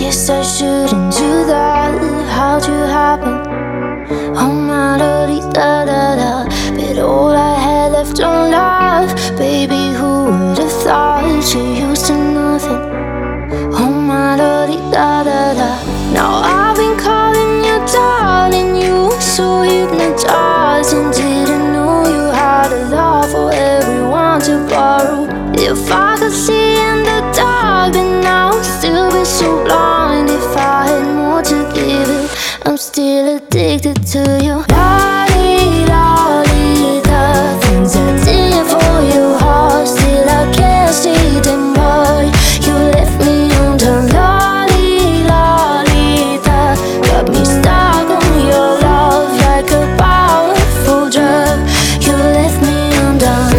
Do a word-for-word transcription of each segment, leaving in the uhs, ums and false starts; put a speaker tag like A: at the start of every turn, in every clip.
A: Guess I shouldn't do that. How'd you happen? Oh my da da da da. But all I had left on life, baby, who would have thought you used to nothing? Oh my da da da da. Now I've been calling you darling, you were so hypnotized and didn't know you had a love for everyone to borrow. If I could see in the dark, then I would still be so blind. If I had more to give you, I'm still addicted to you. Lolly, lolly, the things I did for your heart, still I can't see them right. You left me undone. Lolly, lolly, the got me stuck on your love like a powerful drug. You left me undone.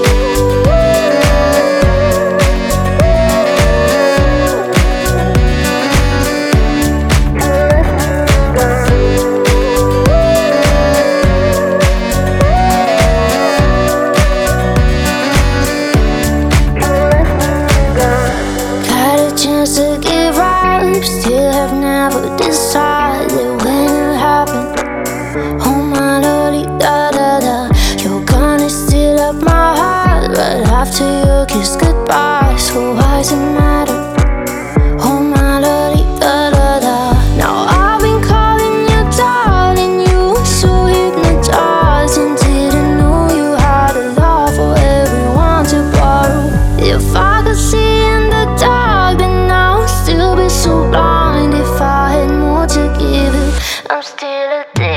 A: Chance to give up, still have never decided when it happened. Oh my lordy, da da da. You're gonna steal up my heart right after you kiss goodbye. So why does it matter? Oh my lordy, da da da. Now I've been calling you darling, you were so hypnotized and didn't know you had a love for everyone to borrow. If I could see in the dark, then I'll still be so blind. If I had more to give you, I'm still a